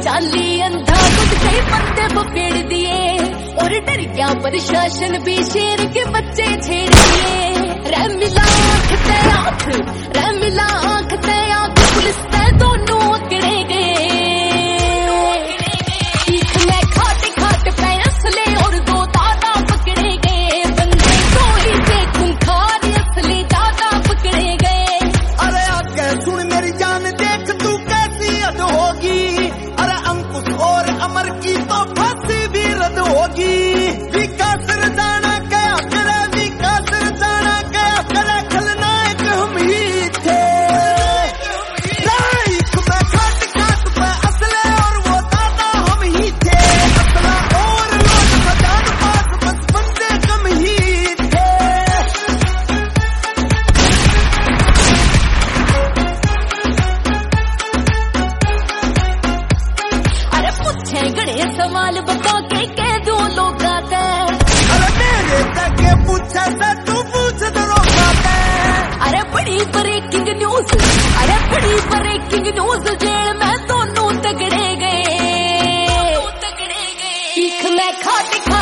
जाली अंधा कुछ कई बंदे पपेड़ दिए और डर गया प्रशासन भी शेर के बच्चे छेड़ दिए। रे मिला आँख ते आँख, रे मिला आँख ते आँख, पुलिस ते दोनों अकड़े गए। चीख में खाट खाट पे असले और दो दादा पकड़े गए। बंदे कोई से खूंखार असली दादा पकड़े गए। अरे आगे सुन मेरी जान, देख तू कैसी हद होगी। अरे अंकुश और अमर की तो फांसी भी रद्द होगी। विकास जाना क्या करे, विकास जाना क्या करे, खलनायक हम ही थे। लाइफ में खाट खाट पे असले और वो दादा हम ही थे। असला और लोग सजान पास बस बंदे कम ही थे। अरे पूछे गड़े सवाल बता के कह दो लोग आते। अरे मेरे तक पूछा था तू पूछ दो बातें। अरे बड़ी ब्रेकिंग न्यूज, अरे बड़ी ब्रेकिंग न्यूज, जेल में दोनों तगड़े गए। चीख में खाट